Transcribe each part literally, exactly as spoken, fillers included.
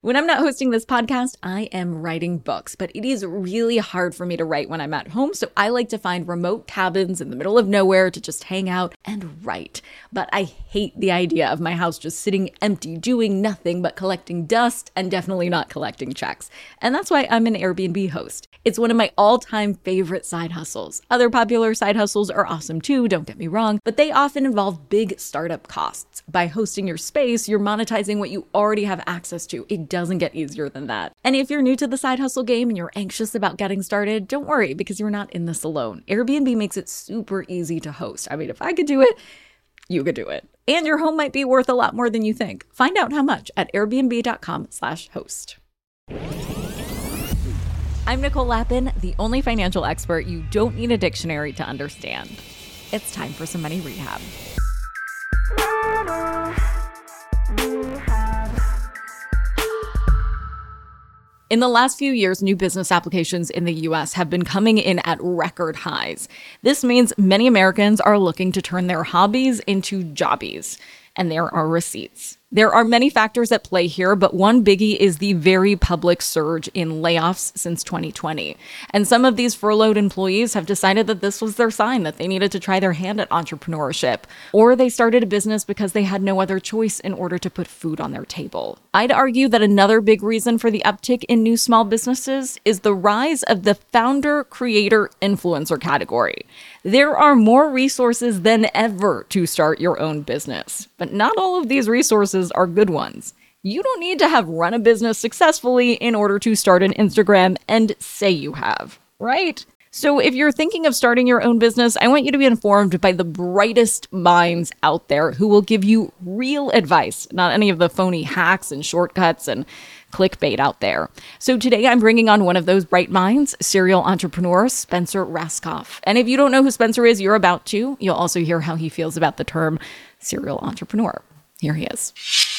When I'm not hosting this podcast, I am writing books, but it is really hard for me to write when I'm at home, so I like to find remote cabins in the middle of nowhere to just hang out and write. But I hate the idea of my house just sitting empty, doing nothing but collecting dust and definitely not collecting checks. And that's why I'm an Airbnb host. It's one of my all-time favorite side hustles. Other popular side hustles are awesome too, don't get me wrong, but they often involve big startup costs. By hosting your space, you're monetizing what you already have access to. It doesn't get easier than that. And if you're new to the side hustle game and you're anxious about getting started, don't worry, because you're not in this alone. Airbnb makes it super easy to host. I mean, if I could do it, you could do it. And your home might be worth a lot more than you think. Find out how much at airbnb.com slash host. I'm Nicole Lappin, the only financial expert you don't need a dictionary to understand. It's time for some money rehab. In the last few years, new business applications in the U S have been coming in at record highs. This means many Americans are looking to turn their hobbies into jobbies, and there are receipts. There are many factors at play here, but one biggie is the very public surge in layoffs since twenty twenty. And some of these furloughed employees have decided that this was their sign that they needed to try their hand at entrepreneurship, or they started a business because they had no other choice in order to put food on their table. I'd argue that another big reason for the uptick in new small businesses is the rise of the founder, creator, influencer category. There are more resources than ever to start your own business, but not all of these resources are good ones. You don't need to have run a business successfully in order to start an Instagram and say you have, right? So if you're thinking of starting your own business, I want you to be informed by the brightest minds out there who will give you real advice, not any of the phony hacks and shortcuts and clickbait out there. So today I'm bringing on one of those bright minds, serial entrepreneur Spencer Rascoff. And if you don't know who Spencer is, you're about to. You'll also hear how he feels about the term serial entrepreneur. Here he is.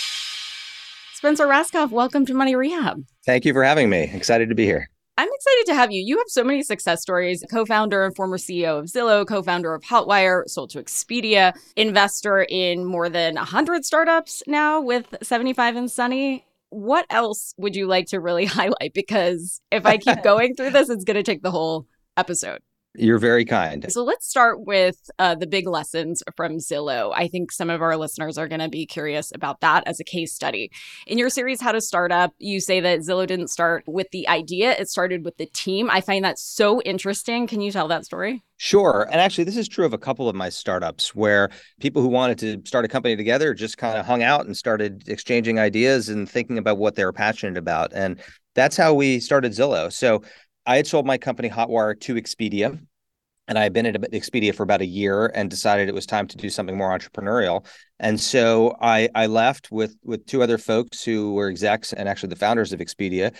Spencer Rascoff, welcome to Money Rehab. Thank you for having me. Excited to be here. I'm excited to have you. You have so many success stories. Co-founder and former C E O of Zillow, co-founder of Hotwire, sold to Expedia, investor in more than one hundred startups now with seventy-five and Sunny. What else would you like to really highlight? Because if I keep going through this, it's going to take the whole episode. You're very kind. So let's start with uh, the big lessons from Zillow. I think some of our listeners are going to be curious about that as a case study. In your series, How to Start Up, you say that Zillow didn't start with the idea. It started with the team. I find that so interesting. Can you tell that story? Sure. And actually, this is true of a couple of my startups where people who wanted to start a company together just kind of hung out and started exchanging ideas and thinking about what they were passionate about. And that's how we started Zillow. So I had sold my company Hotwire to Expedia, and I had been at Expedia for about a year and decided it was time to do something more entrepreneurial. And so I, I left with, with two other folks who were execs and actually the founders of Expedia.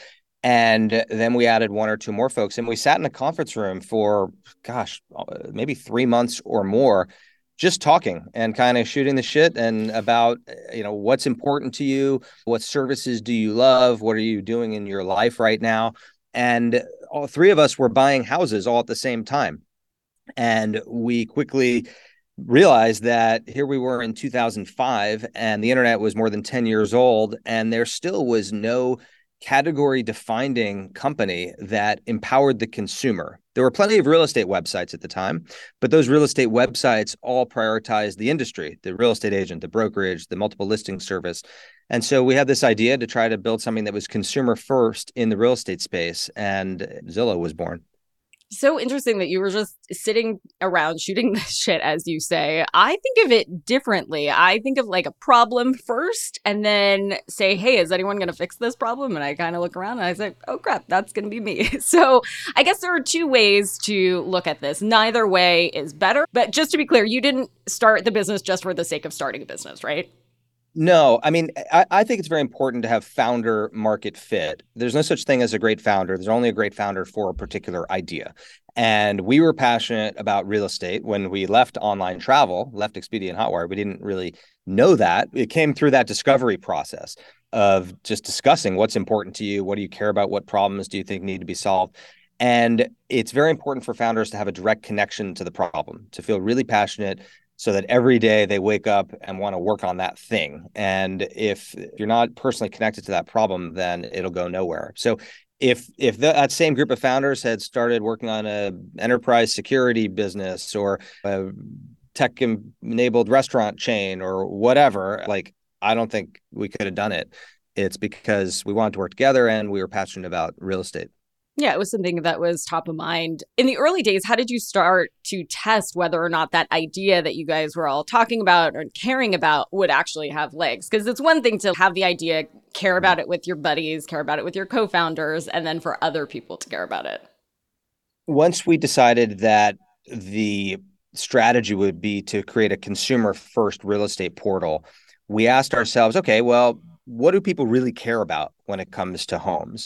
And then we added one or two more folks, and we sat in a conference room for, gosh, maybe three months or more, just talking and kind of shooting the shit and about, you know, what's important to you, what services do you love, what are you doing in your life right now? And all three of us were buying houses all at the same time. And we quickly realized that here we were in two thousand five and the internet was more than ten years old, and there still was no category defining company that empowered the consumer. There were plenty of real estate websites at the time, but those real estate websites all prioritized the industry, the real estate agent, the brokerage, the multiple listing service. And so we had this idea to try to build something that was consumer first in the real estate space, and Zillow was born. So interesting that you were just sitting around shooting the shit, as you say. I think of it differently. I think of like a problem first and then say, hey, is anyone going to fix this problem? And I kind of look around and I say, oh, crap, that's going to be me. So I guess there are two ways to look at this. Neither way is better. But just to be clear, you didn't start the business just for the sake of starting a business, right? No, I mean, I, I think it's very important to have founder market fit. There's no such thing as a great founder. There's only a great founder for a particular idea. And we were passionate about real estate when we left online travel, left Expedia and Hotwire. We didn't really know that. It came through that discovery process of just discussing what's important to you. What do you care about? What problems do you think need to be solved? And it's very important for founders to have a direct connection to the problem, to feel really passionate, so that every day they wake up and want to work on that thing. And if you're not personally connected to that problem, then it'll go nowhere. So if if the, that same group of founders had started working on a enterprise security business or a tech enabled restaurant chain or whatever, like, I don't think we could have done it. It's because we wanted to work together and we were passionate about real estate. Yeah, it was something that was top of mind. In the early days, how did you start to test whether or not that idea that you guys were all talking about or caring about would actually have legs? Because it's one thing to have the idea, care about it with your buddies, care about it with your co-founders, and then for other people to care about it. Once we decided that the strategy would be to create a consumer first real estate portal, we asked ourselves, okay, well, what do people really care about when it comes to homes?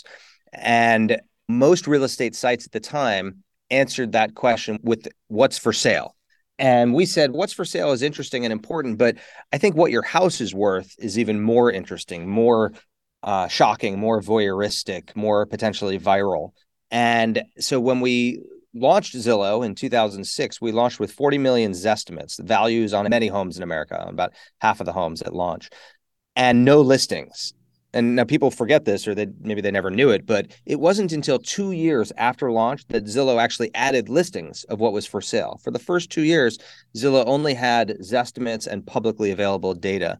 And most real estate sites at the time answered that question with what's for sale. And we said, what's for sale is interesting and important, but I think what your house is worth is even more interesting, more uh, shocking, more voyeuristic, more potentially viral. And so when we launched Zillow in two thousand six, we launched with forty million Zestimates, values on many homes in America, about half of the homes at launch, and no listings. And now people forget this, or they maybe they never knew it, but it wasn't until two years after launch that Zillow actually added listings of what was for sale. For the first two years, Zillow only had Zestimates and publicly available data.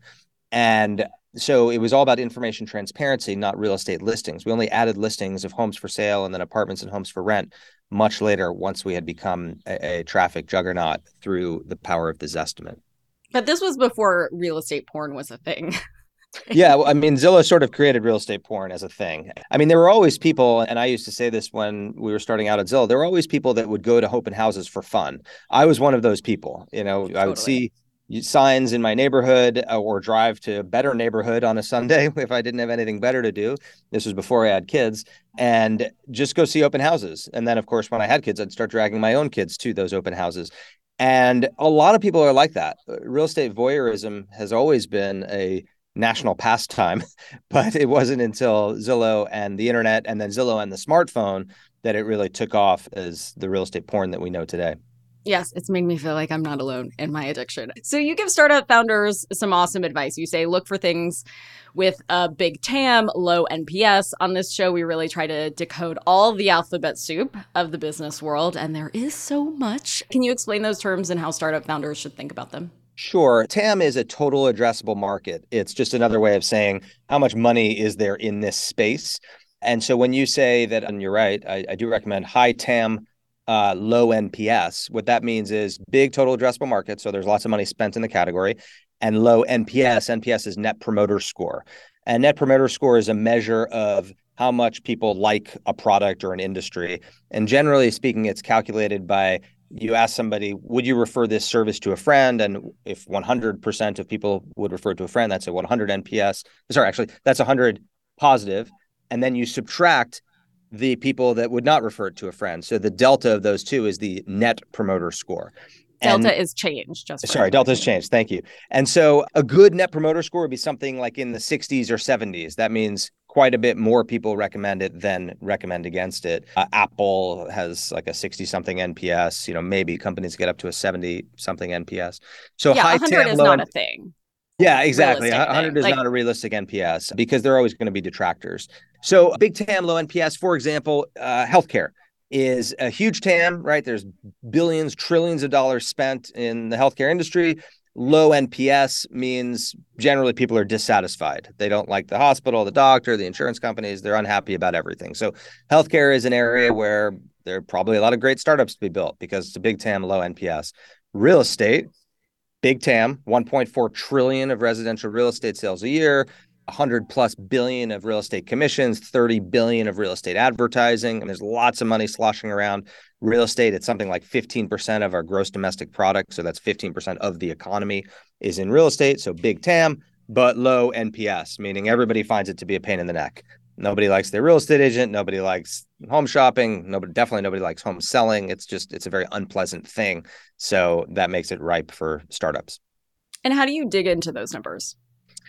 And so it was all about information transparency, not real estate listings. We only added listings of homes for sale and then apartments and homes for rent much later, once we had become a, a traffic juggernaut through the power of the Zestimate. But this was before real estate porn was a thing. Yeah, well, I mean, Zillow sort of created real estate porn as a thing. I mean, there were always people, and I used to say this when we were starting out at Zillow, there were always people that would go to open houses for fun. I was one of those people. You know, totally. I would see signs in my neighborhood or drive to a better neighborhood on a Sunday if I didn't have anything better to do. This was before I had kids, and just go see open houses. And then, of course, when I had kids, I'd start dragging my own kids to those open houses. And a lot of people are like that. Real estate voyeurism has always been a national pastime, but it wasn't until Zillow and the internet, and then Zillow and the smartphone, that it really took off as the real estate porn that we know today. Yes, it's made me feel like I'm not alone in my addiction. So you give startup founders some awesome advice. You say, look for things with a big T A M, low N P S. On this show, we really try to decode all the alphabet soup of the business world, and there is so much. Can you explain those terms and how startup founders should think about them? Sure. T A M is a total addressable market. It's just another way of saying how much money is there in this space. And so when you say that, and you're right, I, I do recommend high T A M, uh, low N P S. What that means is big total addressable market. So there's lots of money spent in the category, and low N P S. N P S is Net Promoter Score. And Net Promoter Score is a measure of how much people like a product or an industry. And generally speaking, it's calculated by, you ask somebody, would you refer this service to a friend? And if one hundred percent of people would refer it to a friend, that's a one hundred N P S. Sorry, actually, that's one hundred positive. And then you subtract the people that would not refer it to a friend. So the delta of those two is the Net Promoter Score. Delta and, is change. Just sorry, delta is change. Thank you. And so a good Net Promoter Score would be something like in the sixties or seventies. That means quite a bit more people recommend it than recommend against it. Uh, Apple has like a sixty something N P S. You know, maybe companies get up to a seventy something N P S. So yeah, high one hundred T A M, is low not N- a thing. Yeah, exactly. Realistic one hundred thing. is Like, not a realistic N P S because there are always going to be detractors. So big T A M, low N P S, for example, uh, healthcare is a huge T A M, right? There's billions, trillions of dollars spent in the healthcare industry. Low N P S means generally people are dissatisfied. They don't like the hospital, the doctor, the insurance companies. They're unhappy about everything. So healthcare is an area where there are probably a lot of great startups to be built because it's a big T A M, low N P S. Real estate, big T A M, one point four trillion of residential real estate sales a year, one hundred plus billion of real estate commissions, thirty billion of real estate advertising. And there's lots of money sloshing around real estate. It's something like fifteen percent of our gross domestic product. So that's fifteen percent of the economy is in real estate. So big T A M, but low N P S, meaning everybody finds it to be a pain in the neck. Nobody likes their real estate agent. Nobody likes home shopping. Nobody, definitely nobody likes home selling. It's just, it's a very unpleasant thing. So that makes it ripe for startups. And how do you dig into those numbers?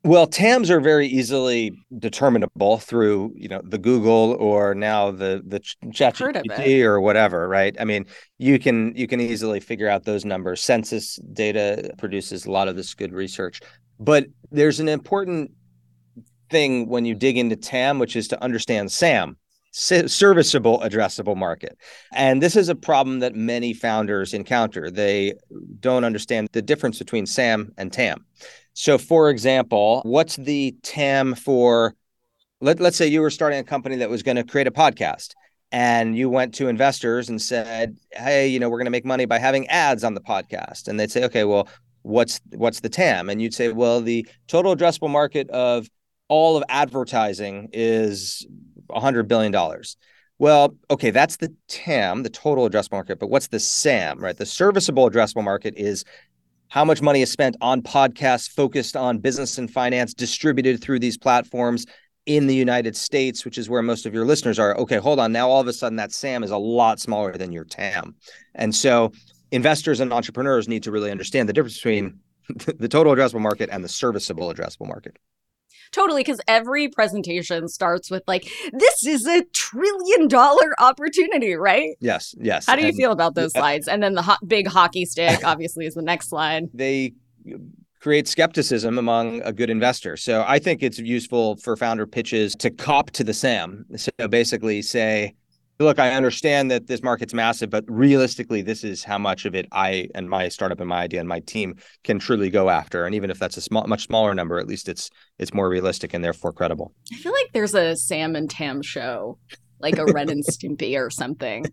Well, T A Ms are very easily determinable through, you know, the Google or now the the Heard of it. ChatGPT or whatever, right? I mean, you can you can easily figure out those numbers. Census data produces a lot of this good research. But there's an important thing when you dig into T A M, which is to understand SAM, serviceable addressable market. And this is a problem that many founders encounter. They don't understand the difference between SAM and T A M. So, for example, what's the T A M for, let, let's say you were starting a company that was going to create a podcast and you went to investors and said, hey, you know, we're going to make money by having ads on the podcast. And they'd say, okay, well, what's what's the T A M? And you'd say, well, the total addressable market of all of advertising is one hundred billion dollars. Well, okay, that's the T A M, the total addressable market, but what's the SAM, right? The serviceable addressable market is how much money is spent on podcasts focused on business and finance distributed through these platforms in the United States, which is where most of your listeners are. Okay, hold on. Now, all of a sudden, that SAM is a lot smaller than your T A M. And so investors and entrepreneurs need to really understand the difference between the total addressable market and the serviceable addressable market. Totally, because every presentation starts with like, this is a trillion dollar opportunity, right? Yes, yes. How do you and, feel about those slides? And then the ho- big hockey stick, obviously, is the next slide. They create skepticism among a good investor. So I think it's useful for founder pitches to cop to the SAM. So basically say, look, I understand that this market's massive, but realistically, this is how much of it I and my startup and my idea and my team can truly go after. And even if that's a small, much smaller number, at least it's it's more realistic and therefore credible. I feel like there's a Sam and Tam show, like a Ren and Stimpy or something.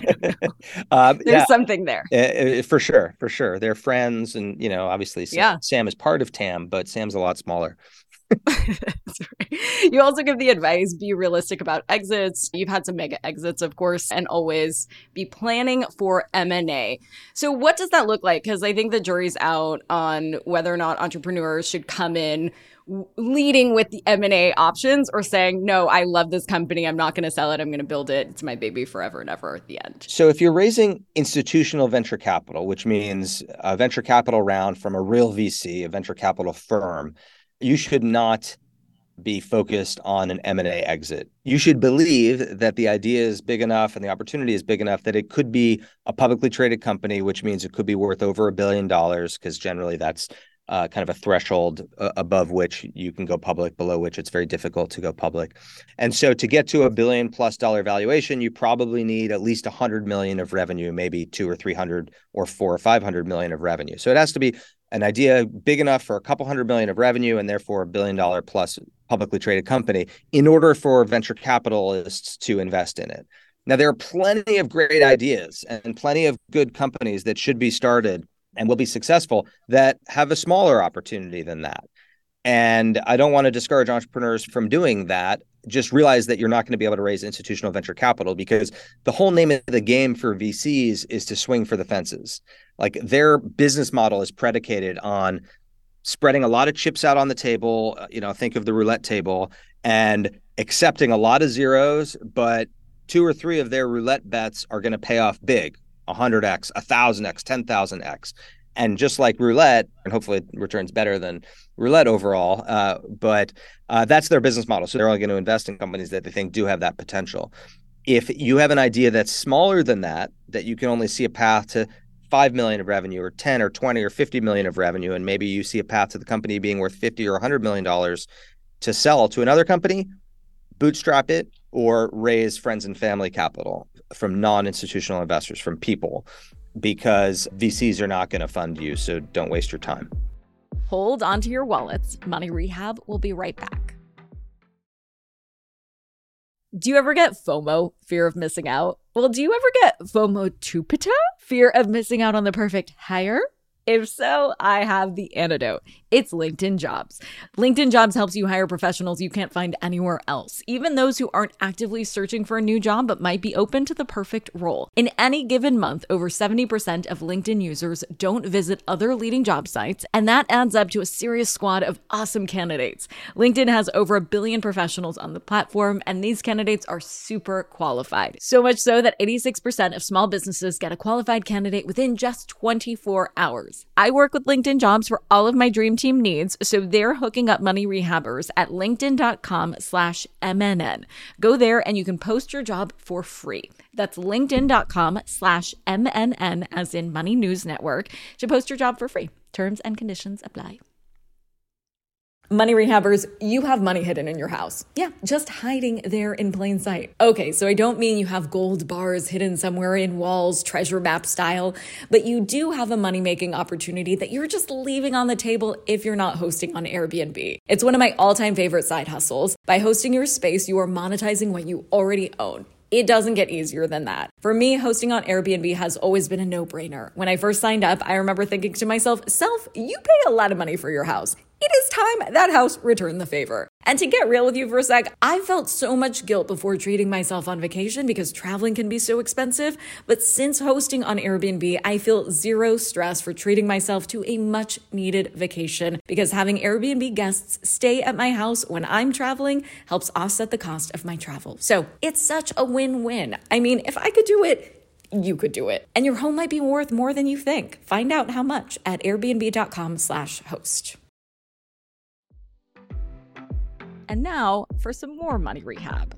uh, there's yeah, something there. Uh, for sure, for sure. They're friends. And, you know, obviously Sam, yeah. Sam is part of Tam, but Sam's a lot smaller. That's right. You also give the advice, be realistic about exits. You've had some mega exits, of course, and always be planning for M and A. So what does that look like? Because I think the jury's out on whether or not entrepreneurs should come in leading with the M and A options or saying, no, I love this company. I'm not going to sell it. I'm going to build it. It's my baby forever and ever at the end. So if you're raising institutional venture capital, which means a venture capital round from a real V C, a venture capital firm, you should not be focused on an M and A exit. You should believe that the idea is big enough and the opportunity is big enough that it could be a publicly traded company, which means it could be worth over a billion dollars, because generally that's uh, kind of a threshold uh, above which you can go public, below which it's very difficult to go public. And so to get to a billion plus dollar valuation, you probably need at least one hundred million of revenue, maybe two or three hundred or four or five hundred million of revenue. So it has to be an idea big enough for a couple hundred million of revenue and therefore a billion dollar plus publicly traded company in order for venture capitalists to invest in it. Now, there are plenty of great ideas and plenty of good companies that should be started and will be successful that have a smaller opportunity than that. And I don't want to discourage entrepreneurs from doing that. Just realize that you're not going to be able to raise institutional venture capital, because the whole name of the game for V Cs is to swing for the fences. Like, their business model is predicated on spreading a lot of chips out on the table. You know, think of the roulette table, and accepting a lot of zeros, but two or three of their roulette bets are going to pay off big, one hundred x, one thousand x, ten thousand x. And just like roulette, and hopefully it returns better than roulette overall, uh, but uh, that's their business model. So they're only going to invest in companies that they think do have that potential. If you have an idea that's smaller than that, that you can only see a path to five million of revenue or ten or twenty or fifty million of revenue, and maybe you see a path to the company being worth fifty or one hundred million dollars to sell to another company, bootstrap it or raise friends and family capital from non-institutional investors, from people, because V Cs are not going to fund you. So don't waste your time. Hold on to your wallets. Money Rehab will be right back. Do you ever get FOMO, fear of missing out? Well, do you ever get FOMO-tupita, fear of missing out on the perfect hire? If so, I have the antidote. It's LinkedIn Jobs. LinkedIn Jobs helps you hire professionals you can't find anywhere else, even those who aren't actively searching for a new job but might be open to the perfect role. In any given month, over seventy percent of LinkedIn users don't visit other leading job sites, and that adds up to a serious squad of awesome candidates. LinkedIn has over a billion professionals on the platform, and these candidates are super qualified. So much so that eighty-six percent of small businesses get a qualified candidate within just twenty-four hours. I work with LinkedIn Jobs for all of my dream team team needs, so they're hooking up money rehabbers at linkedin.com slash MNN. Go there and you can post your job for free. That's linkedin.com slash MNN, as in Money News Network, to post your job for free. Terms and conditions apply. Money rehabbers, you have money hidden in your house. Yeah, just hiding there in plain sight. Okay, so I don't mean you have gold bars hidden somewhere in walls, treasure map style, but you do have a money-making opportunity that you're just leaving on the table if you're not hosting on Airbnb. It's one of my all-time favorite side hustles. By hosting your space, you are monetizing what you already own. It doesn't get easier than that. For me, hosting on Airbnb has always been a no-brainer. When I first signed up, I remember thinking to myself, Self, you pay a lot of money for your house. It is time that house returned the favor. And to get real with you for a sec, I felt so much guilt before treating myself on vacation because traveling can be so expensive. But since hosting on Airbnb, I feel zero stress for treating myself to a much needed vacation because having Airbnb guests stay at my house when I'm traveling helps offset the cost of my travel. So it's such a win-win. I mean, if I could do it, you could do it. And your home might be worth more than you think. Find out how much at airbnb.com slash host. And now for some more money rehab.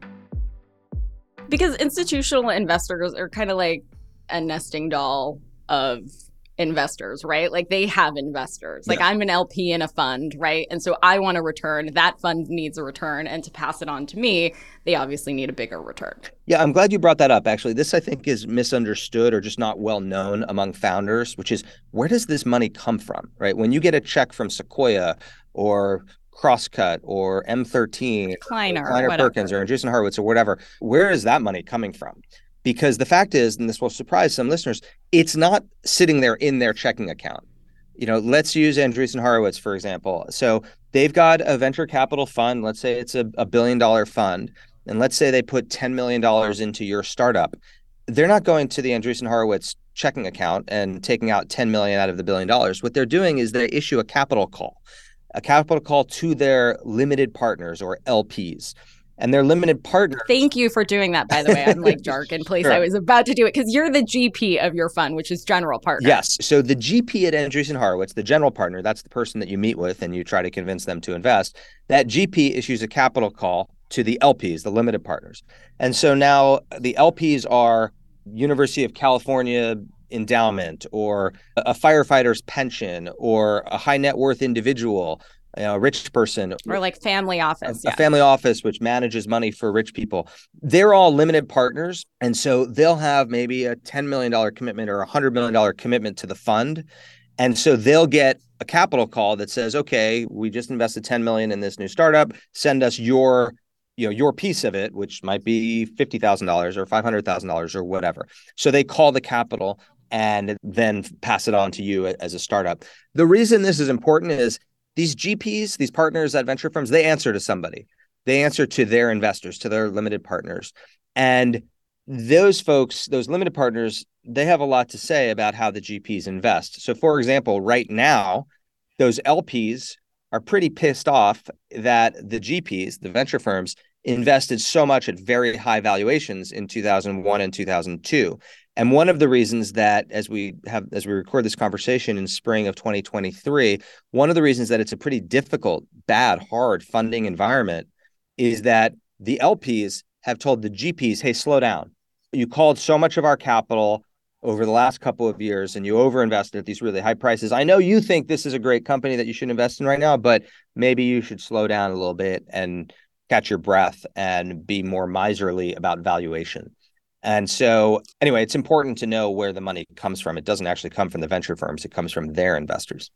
Because institutional investors are kind of like a nesting doll of investors, right? Like they have investors. Like yeah. I'm an L P in a fund, right? And so I want a return. That fund needs a return. And to pass it on to me, they obviously need a bigger return. Yeah, I'm glad you brought that up. Actually, this I think is misunderstood or just not well known among founders, which is where does this money come from, right? When you get a check from Sequoia or Crosscut or M thirteen, Kleiner, or Kleiner Perkins or Andreessen Horowitz or whatever, where is that money coming from? Because the fact is, and this will surprise some listeners, it's not sitting there in their checking account. You know, let's use Andreessen Horowitz, for example. So they've got a venture capital fund. Let's say it's a, a billion dollar fund. And let's say they put ten million dollars into your startup. They're not going to the Andreessen Horowitz checking account and taking out ten million dollars out of the billion dollars. What they're doing is they issue a capital call. A capital call to their limited partners or L Ps. And their limited partners. Thank you for doing that, by the way. I'm like jargon, please. Sure. I was about to do it because you're the G P of your fund, which is general partner. Yes. So the G P at Andreessen Horowitz, the general partner, that's the person that you meet with and you try to convince them to invest. That G P issues a capital call to the L Ps, the limited partners. And so now the L Ps are University of California endowment or a firefighter's pension or a high net worth individual, you know, a rich person. Or like family office. A, yeah. a family office which manages money for rich people. They're all limited partners. And so they'll have maybe a ten million dollars commitment or a one hundred million dollars commitment to the fund. And so they'll get a capital call that says, okay, we just invested ten million dollars in this new startup. Send us your you know, your piece of it, which might be fifty thousand dollars or five hundred thousand dollars or whatever. So they call the capital and then pass it on to you as a startup. The reason this is important is these G Ps, these partners at venture firms, they answer to somebody. They answer to their investors, to their limited partners. And those folks, those limited partners, they have a lot to say about how the G Ps invest. So for example, right now, those L Ps are pretty pissed off that the G Ps, the venture firms, invested so much at very high valuations in two thousand one and two thousand two. And one of the reasons that as we have, as we record this conversation in spring of twenty twenty-three, one of the reasons that it's a pretty difficult, bad, hard funding environment is that the L Ps have told the G Ps, hey, slow down. You called so much of our capital over the last couple of years and you overinvested at these really high prices. I know you think this is a great company that you should invest in right now, but maybe you should slow down a little bit and catch your breath and be more miserly about valuation. And so anyway, it's important to know where the money comes from. It doesn't actually come from the venture firms. It comes from their investors.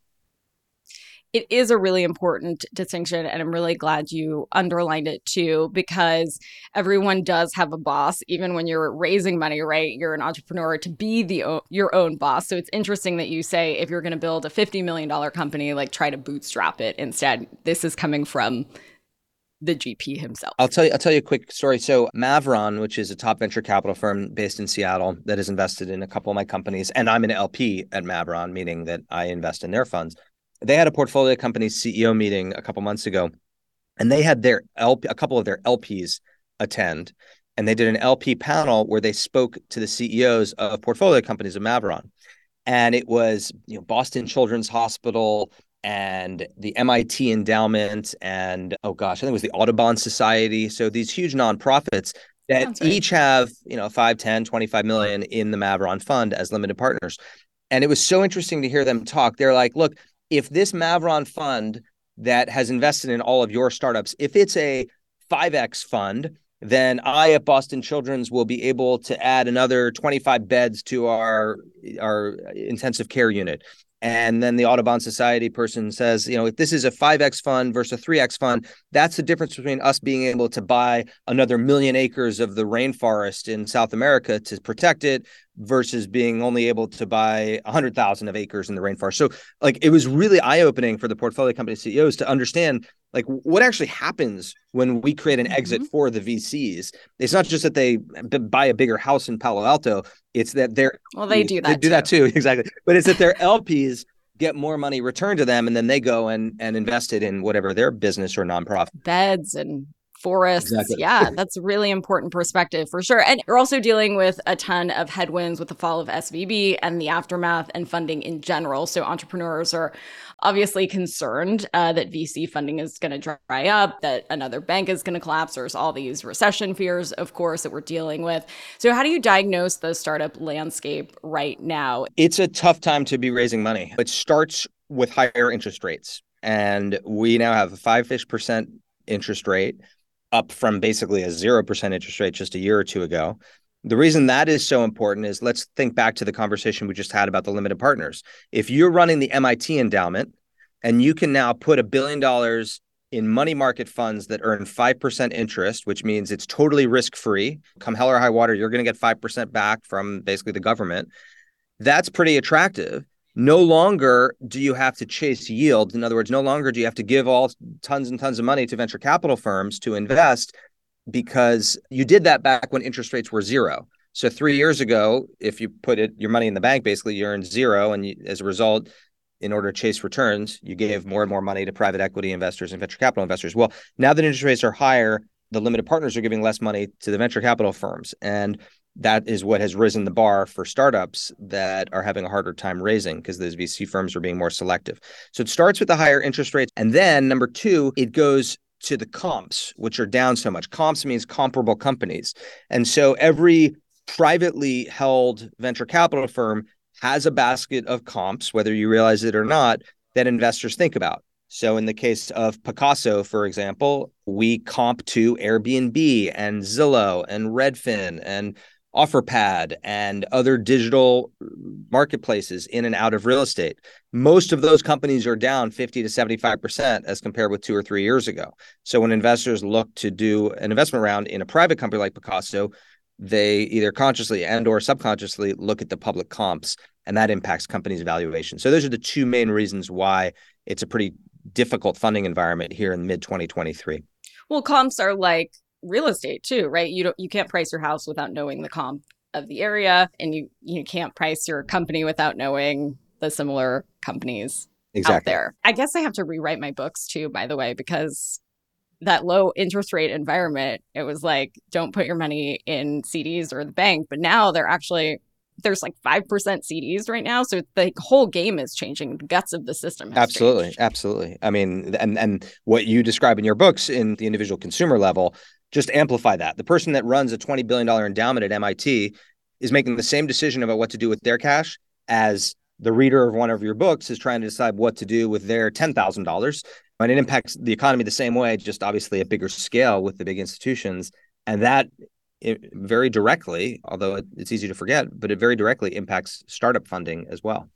It is a really important distinction, and I'm really glad you underlined it too, because everyone does have a boss. Even when you're raising money, right? You're an entrepreneur to be the o- your own boss. So it's interesting that you say if you're going to build a fifty million dollars company, like try to bootstrap it instead. This is coming from the G P himself. I'll tell you, I'll tell you a quick story. So Mavron, which is a top venture capital firm based in Seattle that has invested in a couple of my companies, and I'm an L P at Mavron, meaning that I invest in their funds. They had a portfolio company C E O meeting a couple months ago, and they had their L P, a couple of their L Ps attend, and they did an L P panel where they spoke to the C E Os of portfolio companies of Mavron. And it was, you know, Boston Children's Hospital, and the M I T Endowment, and oh gosh, I think it was the Audubon Society. So these huge nonprofits that That's right. each have, you know, five, ten, twenty-five million in the Mavron fund as limited partners. And it was so interesting to hear them talk. They're like, look, if this Mavron fund that has invested in all of your startups, if it's a five X fund, then I at Boston Children's will be able to add another twenty-five beds to our our intensive care unit. And then the Audubon Society person says, you know, if this is a five X fund versus a three X fund, that's the difference between us being able to buy another million acres of the rainforest in South America to protect it versus being only able to buy one hundred thousand of acres in the rainforest. So like it was really eye-opening for the portfolio company C E Os to understand like what actually happens when we create an mm-hmm. exit for the V Cs. It's not just that they b- buy a bigger house in Palo Alto. It's that they're well, they do that. They do too. that too, exactly. But it's that their L Ps get more money returned to them, and then they go and and invest it in whatever their business or nonprofit. Beds and forests. Exactly. Yeah, that's a really important perspective for sure. And you're also dealing with a ton of headwinds with the fall of S V B and the aftermath and funding in general. So entrepreneurs are obviously concerned uh, that V C funding is going to dry up, that another bank is going to collapse. There's all these recession fears, of course, that we're dealing with. So how do you diagnose the startup landscape right now? It's a tough time to be raising money. It starts with higher interest rates. And we now have a five-ish percent interest rate, up from basically a zero percent interest rate just a year or two ago. The reason that is so important is let's think back to the conversation we just had about the limited partners. If you're running the M I T endowment and you can now put a billion dollars in money market funds that earn five percent interest, which means it's totally risk-free, come hell or high water, you're going to get five percent back from basically the government. That's pretty attractive. No longer do you have to chase yield. In other words, no longer do you have to give all tons and tons of money to venture capital firms to invest, because you did that back when interest rates were zero. So three years ago, if you put it, your money in the bank, basically you earned zero. And you, as a result, in order to chase returns, you gave more and more money to private equity investors and venture capital investors. Well, now that interest rates are higher, the limited partners are giving less money to the venture capital firms. And that is what has risen the bar for startups that are having a harder time raising, because those V C firms are being more selective. So it starts with the higher interest rates. And then number two, it goes to the comps, which are down so much. Comps means comparable companies. And so every privately held venture capital firm has a basket of comps, whether you realize it or not, that investors think about. So in the case of Pacaso, for example, we comp to Airbnb and Zillow and Redfin and OfferPad and other digital marketplaces in and out of real estate. Most of those companies are down fifty to seventy-five percent as compared with two or three years ago. So when investors look to do an investment round in a private company like Pacaso, they either consciously and or subconsciously look at the public comps, and that impacts companies' valuation. So those are the two main reasons why it's a pretty difficult funding environment here in mid twenty twenty-three. Well, comps are like real estate too, right? You don't, you can't price your house without knowing the comp of the area, and you you can't price your company without knowing the similar companies exactly. out there. I guess I have to rewrite my books too, by the way, because that low interest rate environment, it was like, don't put your money in C Ds or the bank. But now they're actually, there's like five percent C Ds right now. So the whole game is changing. The guts of the system has Absolutely. changed. Absolutely. I mean, and, and what you describe in your books in the individual consumer level, just amplify that. The person that runs a twenty billion dollars endowment at M I T is making the same decision about what to do with their cash as the reader of one of your books is trying to decide what to do with their ten thousand dollars. And it impacts the economy the same way, just obviously a bigger scale with the big institutions. And that it very directly, although it, it's easy to forget, but it very directly impacts startup funding as well.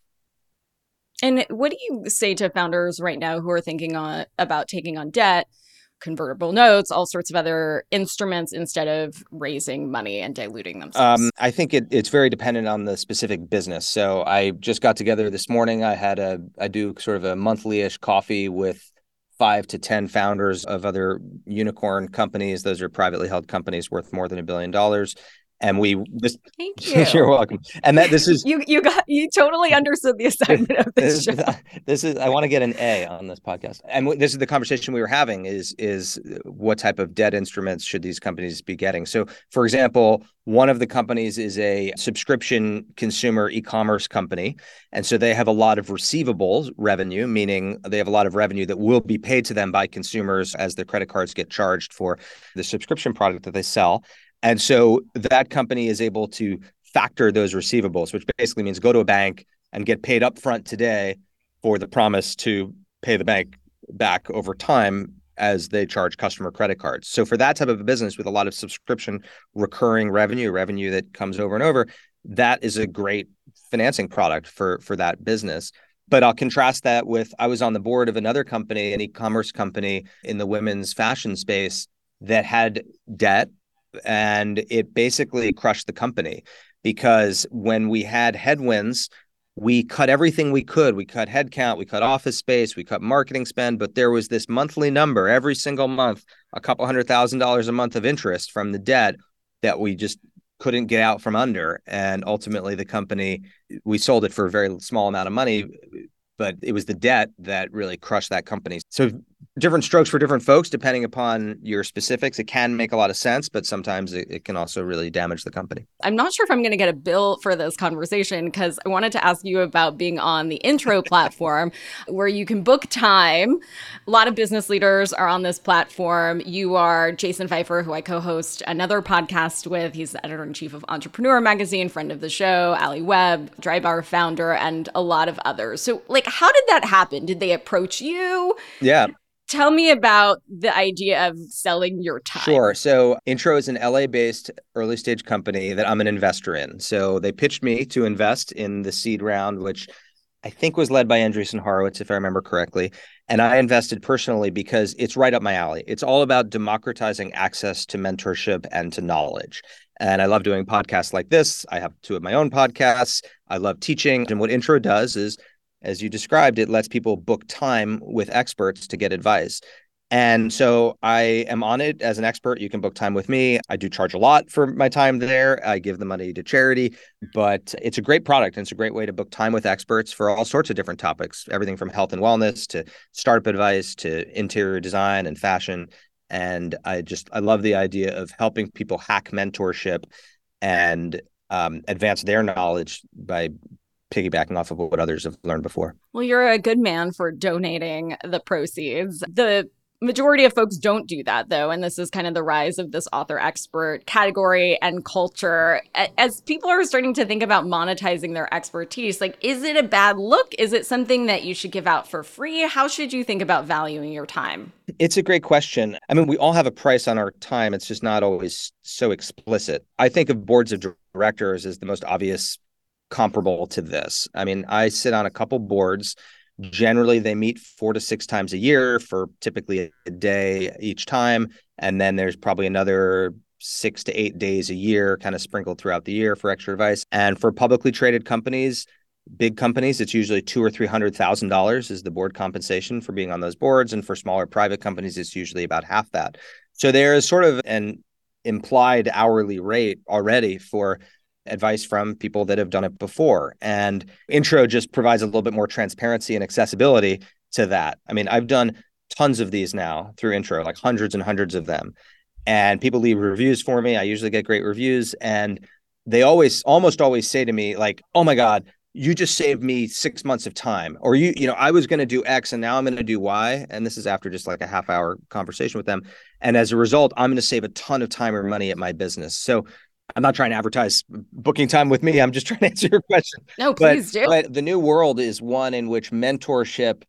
And what do you say to founders right now who are thinking on, about taking on debt, convertible notes, all sorts of other instruments instead of raising money and diluting themselves? Um, I think it, it's very dependent on the specific business. So I just got together this morning. I had a, I do sort of a monthly-ish coffee with five to ten founders of other unicorn companies. Those are privately held companies worth more than a billion dollars. And we this Thank you. You're welcome. And that this is you you got you totally understood the assignment of this this, show. This is I want to get an A on this podcast. And this is the conversation we were having is is what type of debt instruments should these companies be getting? So, for example, one of the companies is a subscription consumer e-commerce company. And so they have a lot of receivables revenue, meaning they have a lot of revenue that will be paid to them by consumers as their credit cards get charged for the subscription product that they sell. And so that company is able to factor those receivables, which basically means go to a bank and get paid up front today for the promise to pay the bank back over time as they charge customer credit cards. So for that type of a business with a lot of subscription recurring revenue, revenue that comes over and over, that is a great financing product for, for that business. But I'll contrast that with, I was on the board of another company, an e-commerce company in the women's fashion space that had debt, and it basically crushed the company because when we had headwinds, we cut everything we could. We cut headcount, we cut office space, we cut marketing spend, but there was this monthly number every single month, a couple hundred thousand dollars a month of interest from the debt that we just couldn't get out from under. And ultimately the company, we sold it for a very small amount of money, but it was the debt that really crushed that company. So different strokes for different folks, depending upon your specifics. It can make a lot of sense, but sometimes it, it can also really damage the company. I'm not sure if I'm going to get a bill for this conversation because I wanted to ask you about being on the Intro platform where you can book time. A lot of business leaders are on this platform. You are Jason Feifer, who I co-host another podcast with. He's the editor-in-chief of Entrepreneur Magazine, friend of the show, Ali Webb, Drybar founder, and a lot of others. So, like, how did that happen? Did they approach you? Yeah. Tell me about the idea of selling your time. Sure. So Intro is an L A-based early stage company that I'm an investor in. So they pitched me to invest in the seed round, which I think was led by Andreessen Horowitz, if I remember correctly. And I invested personally because it's right up my alley. It's all about democratizing access to mentorship and to knowledge. And I love doing podcasts like this. I have two of my own podcasts. I love teaching. And what Intro does is, as you described, it lets people book time with experts to get advice. And so I am on it as an expert. You can book time with me. I do charge a lot for my time there. I give the money to charity, but it's a great product. And it's a great way to book time with experts for all sorts of different topics, everything from health and wellness to startup advice to interior design and fashion. And I just, I love the idea of helping people hack mentorship and um, advance their knowledge by piggybacking off of what others have learned before. Well, you're a good man for donating the proceeds. The majority of folks don't do that, though. And this is kind of the rise of this author expert category and culture. As people are starting to think about monetizing their expertise, like, is it a bad look? Is it something that you should give out for free? How should you think about valuing your time? It's a great question. I mean, we all have a price on our time. It's just not always so explicit. I think of boards of directors as the most obvious comparable to this. I mean, I sit on a couple boards. Generally, they meet four to six times a year for typically a day each time. And then there's probably another six to eight days a year kind of sprinkled throughout the year for extra advice. And for publicly traded companies, big companies, it's usually two or three hundred thousand dollars is the board compensation for being on those boards. And for smaller private companies, it's usually about half that. So there is sort of an implied hourly rate already for advice from people that have done it before. And Intro just provides a little bit more transparency and accessibility to that. I mean, I've done tons of these now through Intro, like hundreds and hundreds of them. And people leave reviews for me. I usually get great reviews. And they always, almost always say to me, like, oh my God, you just saved me six months of time. Or, you, you know, I was going to do X and now I'm going to do Y. And this is after just like a half hour conversation with them. And as a result, I'm going to save a ton of time or money at my business. So I'm not trying to advertise booking time with me. I'm just trying to answer your question. No, please but, do. But the new world is one in which mentorship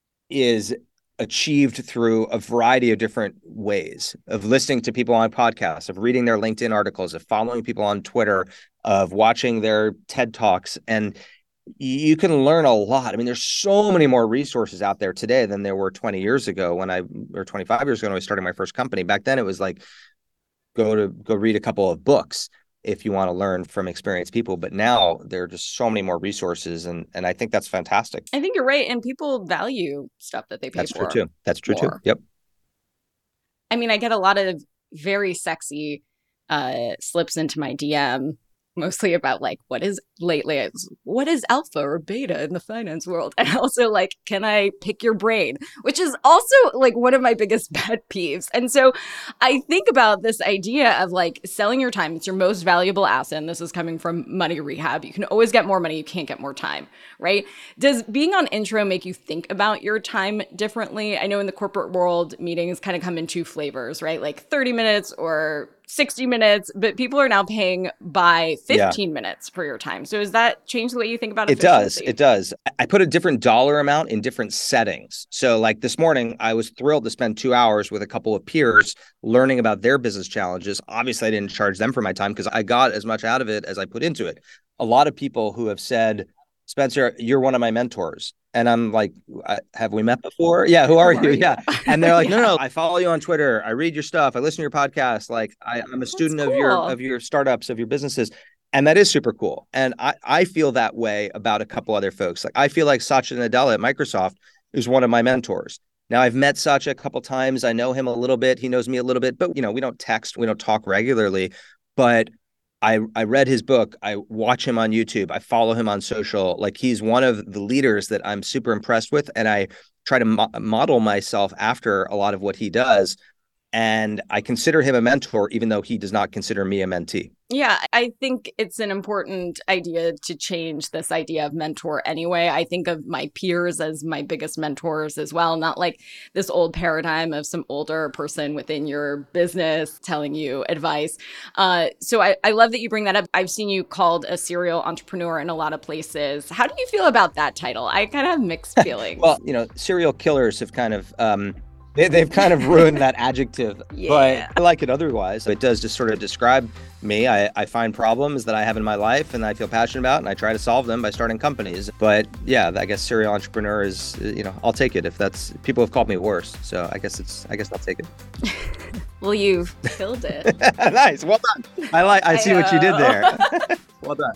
is achieved through a variety of different ways of listening to people on podcasts, of reading their LinkedIn articles, of following people on Twitter, of watching their TED Talks. And you can learn a lot. I mean, there's so many more resources out there today than there were twenty years ago when I, or twenty-five years ago when I was starting my first company. Back then, it was like, go to go read a couple of books if you want to learn from experienced people. But now there are just so many more resources. And, and I think that's fantastic. I think you're right. And people value stuff that they pay that's for. That's true too. That's true more. too. Yep. I mean, I get a lot of very sexy uh, slips into my D M, mostly about like, what is lately, what is alpha or beta in the finance world? And also like, can I pick your brain? Which is also like one of my biggest pet peeves. And so I think about this idea of like selling your time. It's your most valuable asset. And this is coming from Money Rehab. You can always get more money. You can't get more time, right? Does being on Intro make you think about your time differently? I know in the corporate world, meetings kind of come in two flavors, right? Like thirty minutes or sixty minutes, but people are now paying by fifteen yeah. minutes for your time. So does that change the way you think about efficiency? It does. It does. I put a different dollar amount in different settings. So like this morning, I was thrilled to spend two hours with a couple of peers learning about their business challenges. Obviously, I didn't charge them for my time because I got as much out of it as I put into it. A lot of people who have said, Spencer, you're one of my mentors. And I'm like, have we met before? Yeah. Who are, who are you? you? Yeah. And they're like, yeah. no, no, I follow you on Twitter. I read your stuff. I listen to your podcast. Like I, I'm a student cool. of your, of your startups, of your businesses. And that is super cool. And I, I feel that way about a couple other folks. Like I feel like Satya Nadella at Microsoft is one of my mentors. Now I've met Satya a couple times. I know him a little bit. He knows me a little bit, but you know, we don't text, we don't talk regularly, but I, I read his book. I watch him on YouTube. I follow him on social. Like he's one of the leaders that I'm super impressed with. And I try to mo- model myself after a lot of what he does. And I consider him a mentor, even though he does not consider me a mentee. Yeah, I think it's an important idea to change this idea of mentor anyway. I think of my peers as my biggest mentors as well, not like this old paradigm of some older person within your business telling you advice. Uh, so I, I love that you bring that up. I've seen you called a serial entrepreneur in a lot of places. How do you feel about that title? I kind of have mixed feelings. Well, you know, serial killers have kind of... Um, They, they've kind of ruined that adjective, yeah. but I like it otherwise. It does just sort of describe me. I, I find problems that I have in my life and I feel passionate about, and I try to solve them by starting companies. But yeah, I guess serial entrepreneur is, you know, I'll take it if that's, people have called me worse. So I guess it's, I guess I'll take it. Well, you've killed it. Nice. Well done. I like, I see I what you did there. Well done.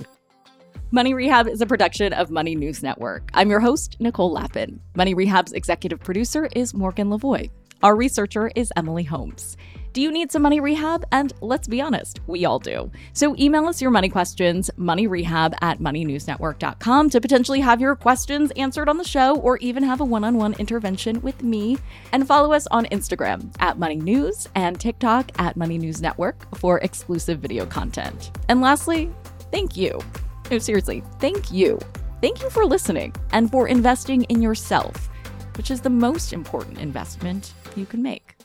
Money Rehab is a production of Money News Network. I'm your host, Nicole Lappin. Money Rehab's executive producer is Morgan Lavoie. Our researcher is Emily Holmes. Do you need some money rehab? And let's be honest, we all do. So email us your money questions, moneyrehab at money news network dot com to potentially have your questions answered on the show or even have a one-on-one intervention with me. And follow us on Instagram at Money News and TikTok at Money News Network for exclusive video content. And lastly, thank you. No, seriously, thank you. Thank you for listening and for investing in yourself, which is the most important investment you can make.